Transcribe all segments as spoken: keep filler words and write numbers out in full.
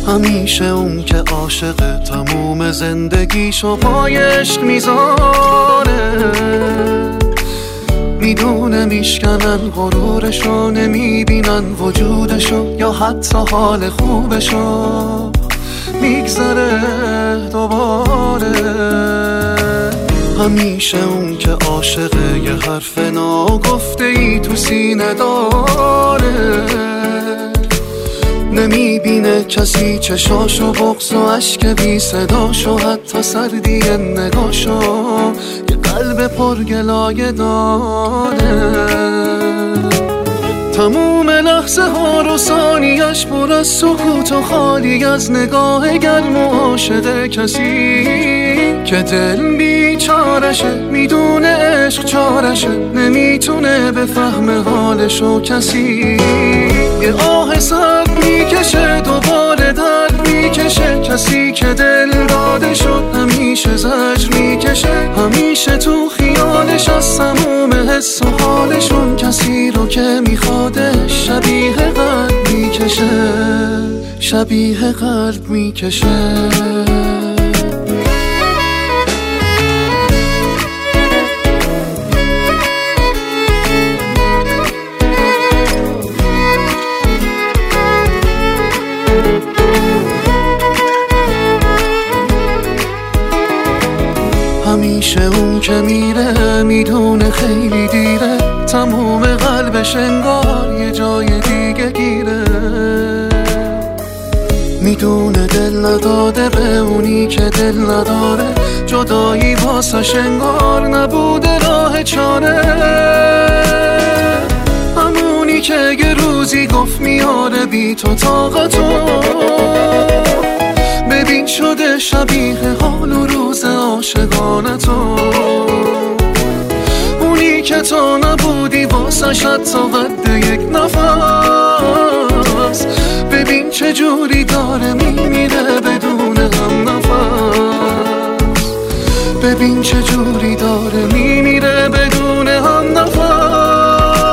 همیشه اون که عاشق تموم زندگیشو پای عشق میذاره، میدونه میشکنن غرورشو، نمیبینن وجودشو یا حتی حال خوبشو، میگذره دوباره. همیشه اون که عاشق یه حرف ناگفته ای تو سینه داره، نمیبینه کسی چشاشو، بغض و عشق بی صداشو، حتی سردی نگاشو، یه قلب پرگلایه داره. تموم لحظه ها رو ثانیش پر از سکوت و خالی از نگاه گرم و عاشق کسی که دل بیچارشه، میدونه عشق چارشه، نمیتونه بفهمه حالشو کسی. یه آه سرد میکشه، دوباره درد میکشه، کسی که دل داده شد همیشه زجر میکشه، همیشه تو خیالش از تموم حس و حالشون، کسی رو که میخواده شبیه قلب میکشه، شبیه قلب میکشه. همیشه اون که میره میدونه خیلی دیره، تموم قلبش انگار یه جای دیگه گیره، میدونه دل نداده به اونی که دل نداره، جدایی واسش انگار نبوده راه چاره، همونی که یه روزی گفت میاره بی تو طاقتو، ببین شده شبیه حال و روز عاشقانتو، اونی که تو نبودی واسه حتی قد یک نفس، ببین چه جوری داره میمیره بدون هم نفس، ببین چه جوری داره میمیره بدون هم نفس.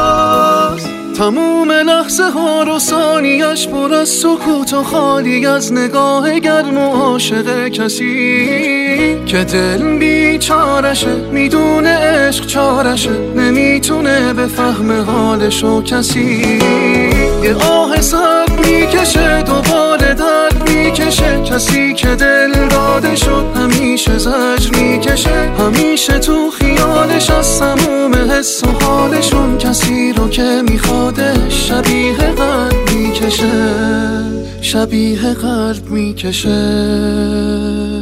تموم لحظه ها رو ثانیش پر از سکوت و خالی از نگاه گرم و عاشق کسی که دل بیچارشه، میدونه عشق چارشه، نمیتونه بفهمه حالشو کسی. یه آه سرد میکشه، دوباره درد میکشه، کسی که دل داده شد همیشه زجر میکشه، همیشه تو خیالش از تموم حس و حالشون، کسی رو که میخواده شبیه قلب میکشه، شبیه قلب میکشه.